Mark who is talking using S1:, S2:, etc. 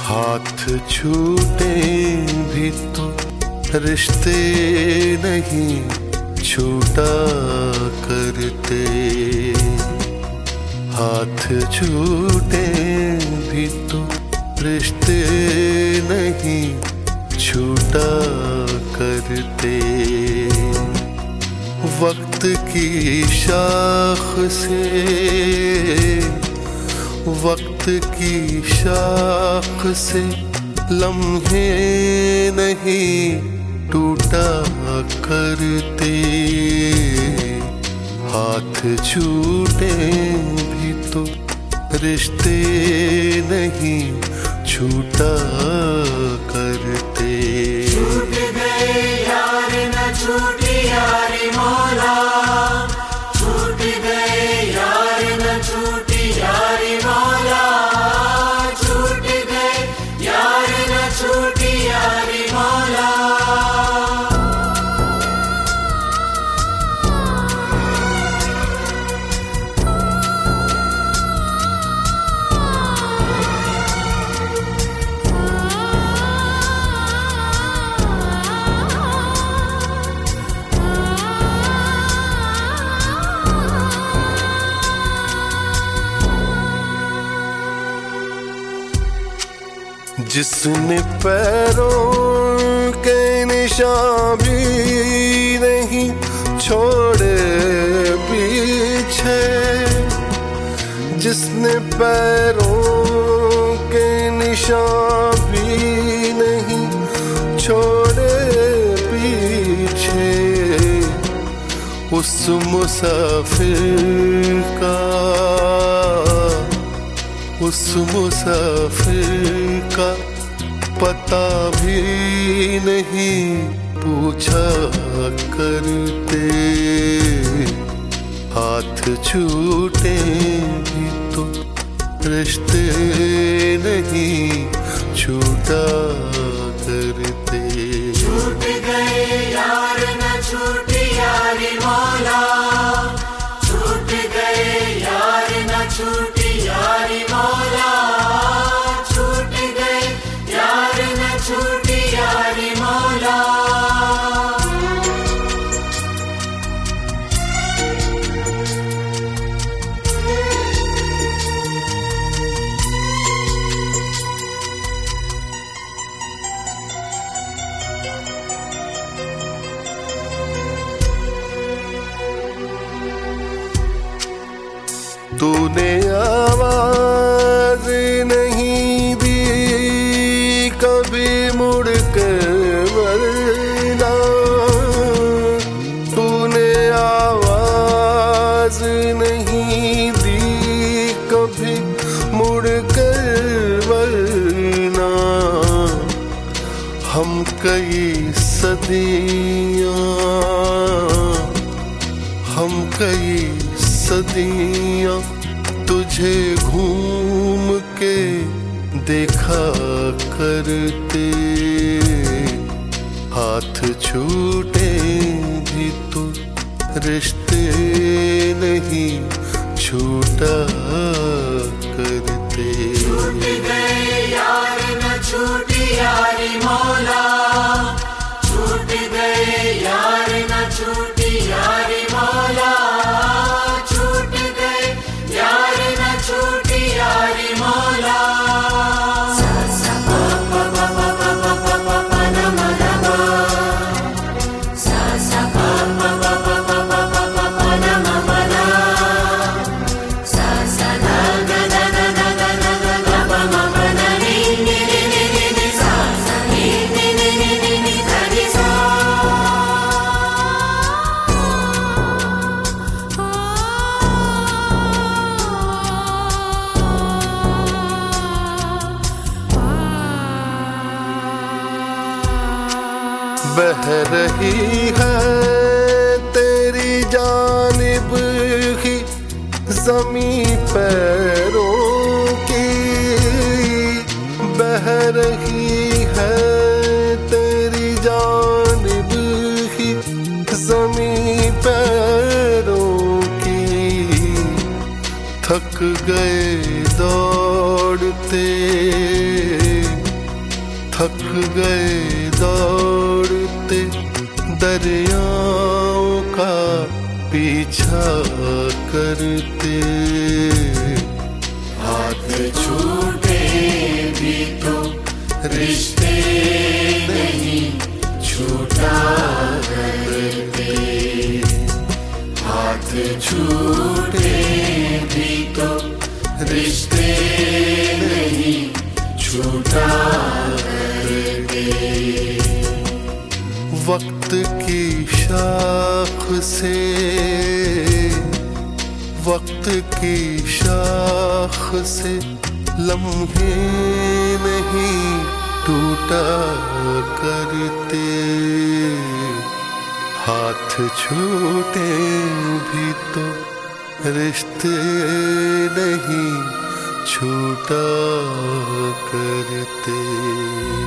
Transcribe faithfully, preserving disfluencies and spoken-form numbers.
S1: हाथ छूटे भी तो रिश्ते नहीं छूटा करते। हाथ छूटे भी तो रिश्ते नहीं छूटा करते। वक्त की शाख से वक्त की शाख से लम्हे नहीं टूटा करते। हाथ छूटे भी तो रिश्ते नहीं छूटा करते।
S2: छूट गए यार न छूटी यारी मौला, छूट गए यार न छूटी यारी मौला, छूट गए यार न छूटी यारी मौला।
S1: जिसने पैरों के निशान भी नहीं छोड़े पीछे, जिसने पैरों के निशान भी नहीं छोड़े पीछे, उस मुसाफिर का उस मुसाफिर का पता भी नहीं पूछा करते। हाथ छूटे भी तो रिश्ते नहीं छूटा करते।
S2: छूट गए यार न छूटी यारी मौला, छूट गए यार न छूटी यारी मौला, छूट गए यार न छूटी यारी मौला।
S1: तूने आवाज नहीं दी कभी मुड़ कर वरना, तूने आवाज नहीं दी कभी मुड़ कर वरना। हम कई सदियां हम कई सदियां तुझे घूम के देखा करते। हाथ छूटे भी तो रिश्ते नहीं छूटा करते।
S2: छूट गए यार न छूटी यारी मौला, छूट गए यार न छूटी यारी मौला, छूट गए यार न छूटी यारी मौला।
S1: बह रही है तेरी जानिब ही ज़मीं पैरों की, बह रही है तेरी जानिब ही ज़मीं पैरों की। थक गए दौड़ते थक गए दौड़ते दरियाओं का पीछा करते।
S2: हाथ छूटे भी तो रिश्ते नहीं छूटा करते। हाथ छूटे भी तो रिश्ते नहीं छूटा करते।
S1: वक्त की शाख से वक्त की शाख से लम्हे नहीं टूटा करते। हाथ छूटे भी तो रिश्ते नहीं छूटा करते।